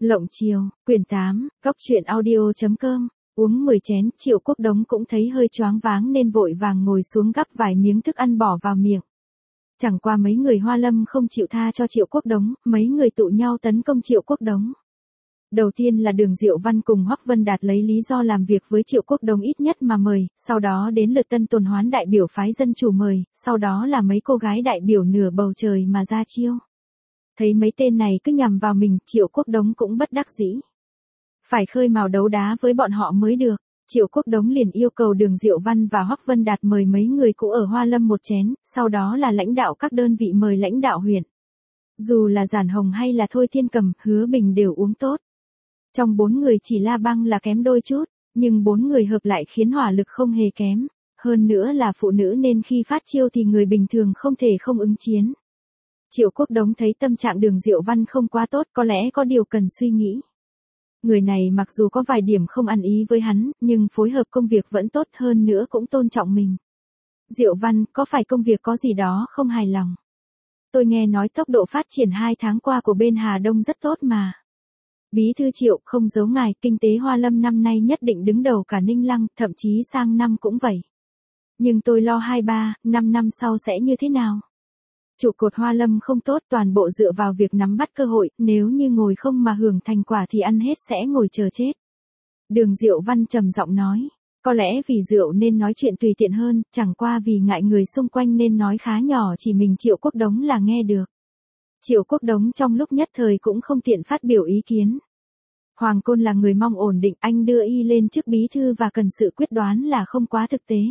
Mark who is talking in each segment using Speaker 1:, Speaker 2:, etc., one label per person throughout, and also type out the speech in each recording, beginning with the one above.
Speaker 1: Lộng Chiều, quyển 8, góc truyện audio.com, uống 10 chén, Triệu Quốc Đống cũng thấy hơi choáng váng nên vội vàng ngồi xuống gắp vài miếng thức ăn bỏ vào miệng. Chẳng qua mấy người Hoa Lâm không chịu tha cho Triệu Quốc Đống, mấy người tụ nhau tấn công Triệu Quốc Đống. Đầu tiên là Đường Diệu Văn cùng Hoắc Vân Đạt lấy lý do làm việc với Triệu Quốc Đống ít nhất mà mời, sau đó đến lượt Tân Tuần Hoán đại biểu phái dân chủ mời, sau đó là mấy cô gái đại biểu nửa bầu trời mà ra chiêu. Thấy mấy tên này cứ nhằm vào mình, Triệu Quốc Đống cũng bất đắc dĩ. Phải khơi mào đấu đá với bọn họ mới được. Triệu Quốc Đống liền yêu cầu Đường Diệu Văn và Hoắc Vân Đạt mời mấy người cũ ở Hoa Lâm một chén, sau đó là lãnh đạo các đơn vị mời lãnh đạo huyện. Dù là Giản Hồng hay là Thôi Thiên Cầm, Hứa Bình đều uống tốt. Trong 4 người chỉ La Băng là kém đôi chút, nhưng 4 người hợp lại khiến hỏa lực không hề kém. Hơn nữa là phụ nữ nên khi phát chiêu thì người bình thường không thể không ứng chiến. Triệu Quốc Đống thấy tâm trạng Đường Diệu Văn không quá tốt, có lẽ có điều cần suy nghĩ. Người này mặc dù có vài điểm không ăn ý với hắn, nhưng phối hợp công việc vẫn tốt, hơn nữa cũng tôn trọng mình. Diệu Văn, có phải công việc có gì đó không hài lòng? Tôi nghe nói tốc độ phát triển 2 tháng qua của bên Hà Đông rất tốt mà. Bí thư Triệu, không giấu ngài, kinh tế Hoa Lâm năm nay nhất định đứng đầu cả Ninh Lăng, thậm chí sang năm cũng vậy. Nhưng tôi lo 2-3, 5 năm sau sẽ như thế nào? Trụ cột Hoa Lâm không tốt, toàn bộ dựa vào việc nắm bắt cơ hội, nếu như ngồi không mà hưởng thành quả thì ăn hết sẽ ngồi chờ chết. Đường Diệu Văn trầm giọng nói, có lẽ vì rượu nên nói chuyện tùy tiện hơn, chẳng qua vì ngại người xung quanh nên nói khá nhỏ, chỉ mình Triệu Quốc Đống là nghe được. Triệu Quốc Đống trong lúc nhất thời cũng không tiện phát biểu ý kiến. Hoàng Côn là người mong ổn định, anh đưa y lên chức bí thư và cần sự quyết đoán là không quá thực tế.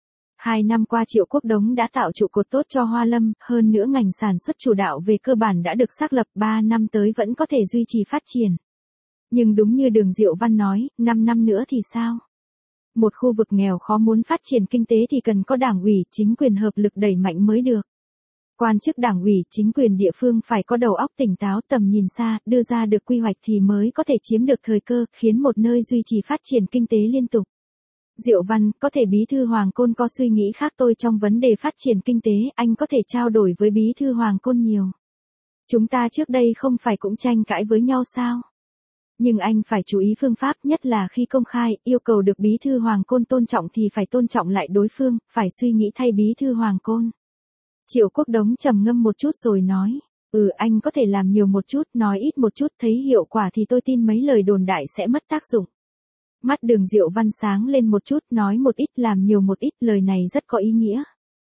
Speaker 1: 2 năm qua Triệu Quốc Đống đã tạo trụ cột tốt cho Hoa Lâm, hơn nữa ngành sản xuất chủ đạo về cơ bản đã được xác lập, 3 năm tới vẫn có thể duy trì phát triển. Nhưng đúng như Đường Diệu Văn nói, 5 năm nữa thì sao? Một khu vực nghèo khó muốn phát triển kinh tế thì cần có đảng ủy, chính quyền hợp lực đẩy mạnh mới được. Quan chức đảng ủy, chính quyền địa phương phải có đầu óc tỉnh táo, tầm nhìn xa, đưa ra được quy hoạch thì mới có thể chiếm được thời cơ, khiến một nơi duy trì phát triển kinh tế liên tục. Diệu Văn, có thể bí thư Hoàng Côn có suy nghĩ khác tôi trong vấn đề phát triển kinh tế, anh có thể trao đổi với bí thư Hoàng Côn nhiều. Chúng ta trước đây không phải cũng tranh cãi với nhau sao? Nhưng anh phải chú ý phương pháp, nhất là khi công khai, yêu cầu được bí thư Hoàng Côn tôn trọng thì phải tôn trọng lại đối phương, phải suy nghĩ thay bí thư Hoàng Côn. Triệu Quốc Đống trầm ngâm một chút rồi nói, anh có thể làm nhiều một chút, nói ít một chút, thấy hiệu quả thì tôi tin mấy lời đồn đại sẽ mất tác dụng. Mắt Đường Diệu Văn sáng lên một chút, nói một ít làm nhiều một ít, lời này rất có ý nghĩa.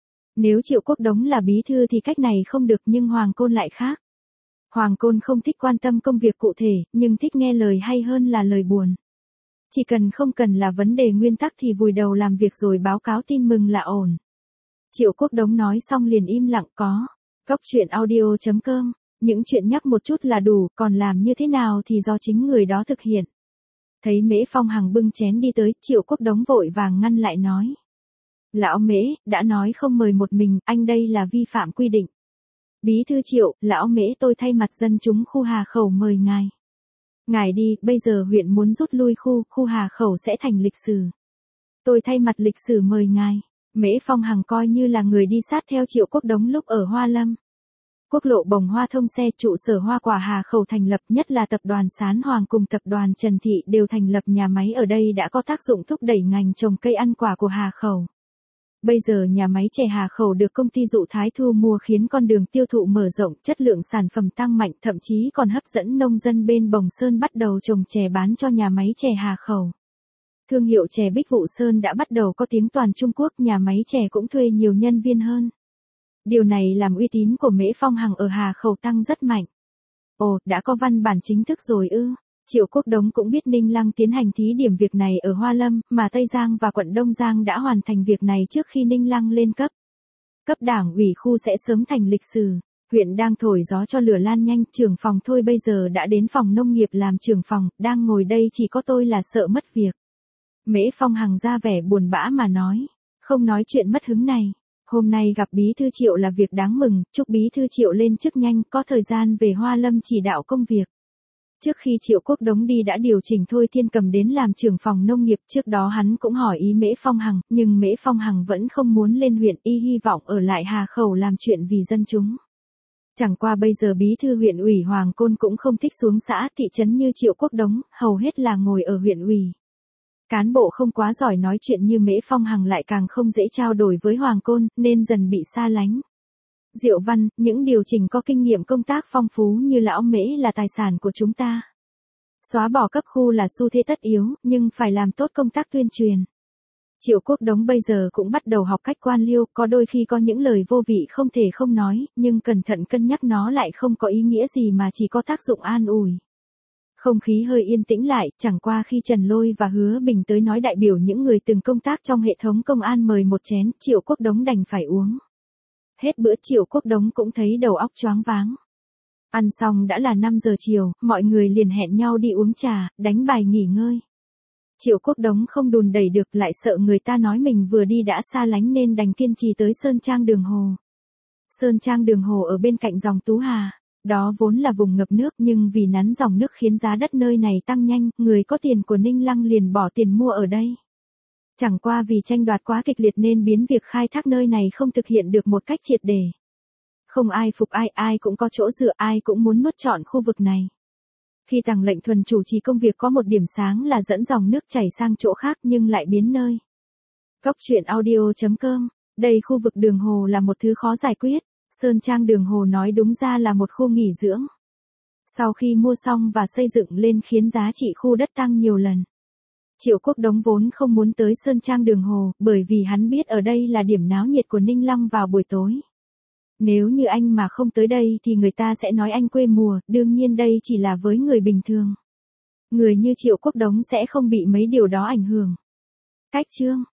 Speaker 1: Nếu Triệu Quốc Đống là bí thư thì cách này không được, nhưng Hoàng Côn lại khác. Hoàng Côn không thích quan tâm công việc cụ thể, nhưng thích nghe lời hay hơn là lời buồn. Chỉ cần không cần là vấn đề nguyên tắc thì vùi đầu làm việc rồi báo cáo tin mừng là ổn. Triệu Quốc Đống nói xong liền im lặng. Có góc truyện audio.com, những chuyện nhắc một chút là đủ, còn làm như thế nào thì do chính người đó thực hiện. Thấy Mễ Phong Hằng bưng chén đi tới, Triệu Quốc Đống vội vàng ngăn lại nói. Lão Mễ, đã nói không mời một mình, anh đây là vi phạm quy định. Bí thư Triệu, lão Mễ tôi thay mặt dân chúng khu Hà Khẩu mời ngài. Ngài đi, bây giờ huyện muốn rút lui khu Hà Khẩu sẽ thành lịch sử. Tôi thay mặt lịch sử mời ngài. Mễ Phong Hằng coi như là người đi sát theo Triệu Quốc Đống lúc ở Hoa Lâm. Quốc lộ Bồng Hoa thông xe, trụ sở hoa quả Hà Khẩu thành lập, nhất là tập đoàn Sán Hoàng cùng tập đoàn Trần Thị đều thành lập nhà máy ở đây đã có tác dụng thúc đẩy ngành trồng cây ăn quả của Hà Khẩu. Bây giờ nhà máy chè Hà Khẩu được công ty Dụ Thái thu mua khiến con đường tiêu thụ mở rộng, chất lượng sản phẩm tăng mạnh, thậm chí còn hấp dẫn nông dân bên Bồng Sơn bắt đầu trồng chè bán cho nhà máy chè Hà Khẩu. Thương hiệu chè Bích Vụ Sơn đã bắt đầu có tiếng toàn Trung Quốc, nhà máy chè cũng thuê nhiều nhân viên hơn. Điều này làm uy tín của Mễ Phong Hằng ở Hà Khẩu tăng rất mạnh. Ồ, đã có văn bản chính thức rồi ư? Triệu Quốc Đống cũng biết Ninh Lăng tiến hành thí điểm việc này ở Hoa Lâm, mà Tây Giang và quận Đông Giang đã hoàn thành việc này trước khi Ninh Lăng lên cấp. Cấp đảng ủy khu sẽ sớm thành lịch sử. Huyện đang thổi gió cho lửa lan nhanh, trưởng phòng Thôi bây giờ đã đến phòng nông nghiệp làm trưởng phòng, đang ngồi đây chỉ có tôi là sợ mất việc. Mễ Phong Hằng ra vẻ buồn bã mà nói, không nói chuyện mất hứng này. Hôm nay gặp bí thư Triệu là việc đáng mừng, chúc bí thư Triệu lên chức nhanh, có thời gian về Hoa Lâm chỉ đạo công việc. Trước khi Triệu Quốc Đống đi đã điều chỉnh Thôi Thiên Cầm đến làm trưởng phòng nông nghiệp, trước đó hắn cũng hỏi ý Mễ Phong Hằng, nhưng Mễ Phong Hằng vẫn không muốn lên huyện, y hy vọng ở lại Hà Khẩu làm chuyện vì dân chúng. Chẳng qua bây giờ bí thư huyện ủy Hoàng Côn cũng không thích xuống xã thị trấn như Triệu Quốc Đống, hầu hết là ngồi ở huyện ủy. Cán bộ không quá giỏi nói chuyện như Mễ Phong Hằng lại càng không dễ trao đổi với Hoàng Côn, nên dần bị xa lánh. Diệu Văn, những điều chỉnh có kinh nghiệm công tác phong phú như lão Mễ là tài sản của chúng ta. Xóa bỏ cấp khu là xu thế tất yếu, nhưng phải làm tốt công tác tuyên truyền. Triệu Quốc Đống bây giờ cũng bắt đầu học cách quan liêu, có đôi khi có những lời vô vị không thể không nói, nhưng cẩn thận cân nhắc nó lại không có ý nghĩa gì mà chỉ có tác dụng an ủi. Không khí hơi yên tĩnh lại, chẳng qua khi Trần Lôi và Hứa Bình tới nói đại biểu những người từng công tác trong hệ thống công an mời một chén, Triệu Quốc Đống đành phải uống. Hết bữa Triệu Quốc Đống cũng thấy đầu óc choáng váng. Ăn xong đã là 5 giờ chiều, mọi người liền hẹn nhau đi uống trà, đánh bài nghỉ ngơi. Triệu Quốc Đống không đùn đẩy được, lại sợ người ta nói mình vừa đi đã xa lánh nên đành kiên trì tới Sơn Trang Đường Hồ. Sơn Trang Đường Hồ ở bên cạnh dòng Tú Hà. Đó vốn là vùng ngập nước nhưng vì nắn dòng nước khiến giá đất nơi này tăng nhanh, người có tiền của Ninh Lăng liền bỏ tiền mua ở đây. Chẳng qua vì tranh đoạt quá kịch liệt nên biến việc khai thác nơi này không thực hiện được một cách triệt để. Không ai phục ai, ai cũng có chỗ dựa, ai cũng muốn nuốt trọn khu vực này. Khi Tằng Lệnh Thuần chủ trì công việc có một điểm sáng là dẫn dòng nước chảy sang chỗ khác nhưng lại biến nơi. Góc truyện audio.com, đây khu vực Đường Hồ là một thứ khó giải quyết. Sơn Trang Đường Hồ nói đúng ra là một khu nghỉ dưỡng. Sau khi mua xong và xây dựng lên khiến giá trị khu đất tăng nhiều lần. Triệu Quốc Đống vốn không muốn tới Sơn Trang Đường Hồ, bởi vì hắn biết ở đây là điểm náo nhiệt của Ninh Lăng vào buổi tối. Nếu như anh mà không tới đây thì người ta sẽ nói anh quê mùa, đương nhiên đây chỉ là với người bình thường. Người như Triệu Quốc Đống sẽ không bị mấy điều đó ảnh hưởng. Cách chương